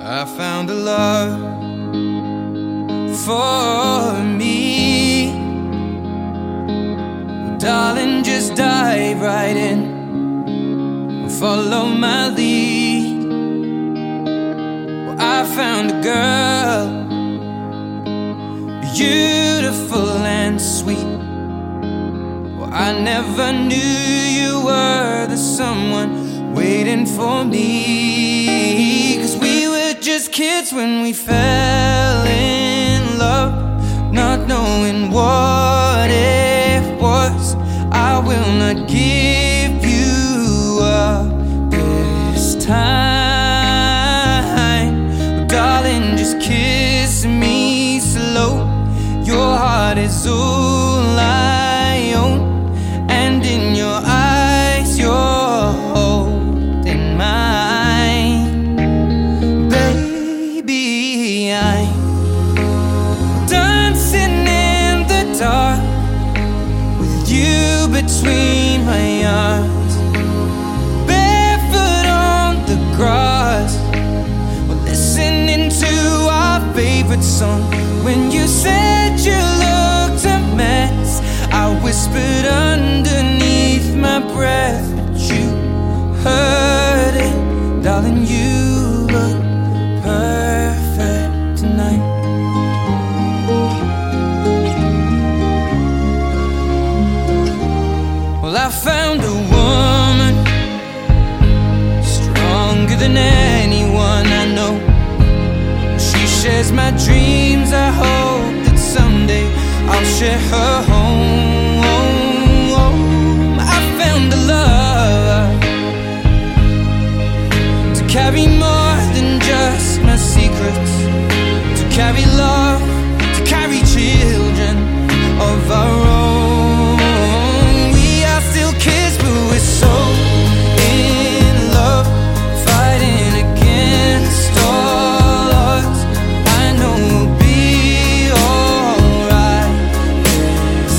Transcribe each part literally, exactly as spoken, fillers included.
I found a love for me. Well, darling, just dive right in and follow my lead. Well, I found a girl, beautiful and sweet. Well, I never knew you were the someone waiting for me. 'Cause we were just kids when we fell in love, not knowing what it was. I will not give you up this time. Well, darling, just kiss me slow. Your heart is all I own, and in your eyes you're holding mine. Baby, I'm dancing in the dark with you between my arms, barefoot on the grass. We're listening to our favorite song. When you said you looked a mess, I whispered underneath my breath, but you heard it. Darling, you look perfect tonight. Well, I found a woman stronger than anyone I know. She shares my dreams. I hope that someday I'll share her home. I found a love to carry more than just my secrets, to carry love, to carry children of our own. We are still kids, but we're so in love, fighting against all odds. I know we'll be alright this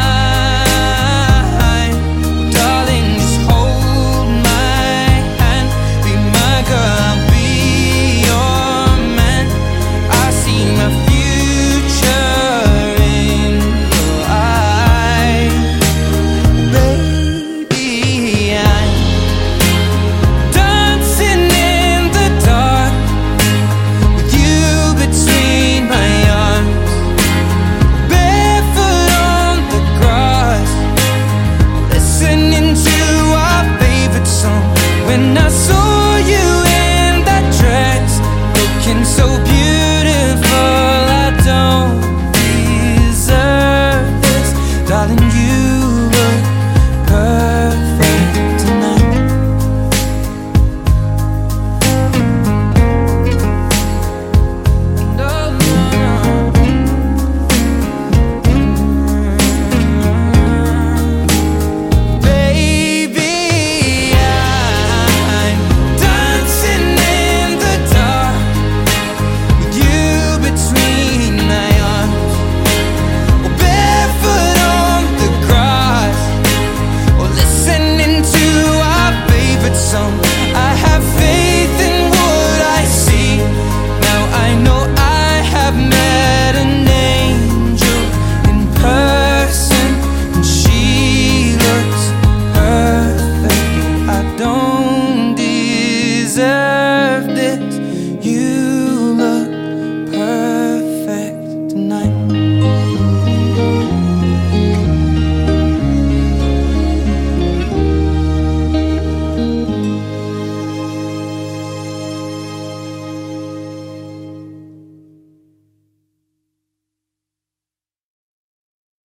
time. Darling, just hold my hand, be my girl, I'll be your man. I see my future in your eyes. Baby, I'm dancing in the dark with you between my arms, barefoot on the grass, listening to our favorite song. When I saw you in that dress, looking so beautiful, I don't deserve this. Darling, you look perfect tonight. No, no, no. Baby, I'm dancing in the dark with you between my arms, or barefoot on the grass, or listening to our favorite song. I have faith in what I see. Now I know I have met an angel in person, and she looks perfect. I don't deserve this.